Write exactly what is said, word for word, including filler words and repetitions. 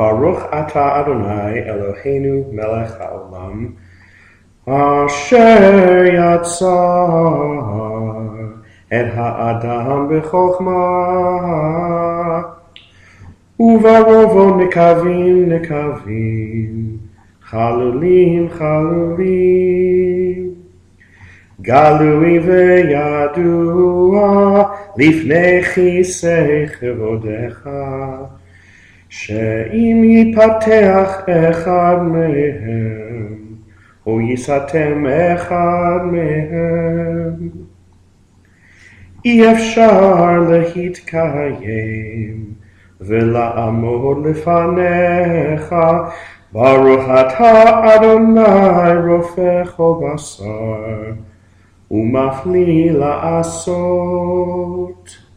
Baruch atah Adonai Eloheinu melech haolam, asher yatzar et ha'adam b'chokhmah, uvarovo nekavim nekavim, chalulim chalulim. גלוי וידוע לפני כיסא כבודך, שאם ייפתח אחד מהם, או יסתם אחד מהם, אי אפשר להתקיים ולעמוד לפניך. ברוך אתה אדוני רופא כל בשר, ומפליא לעשות.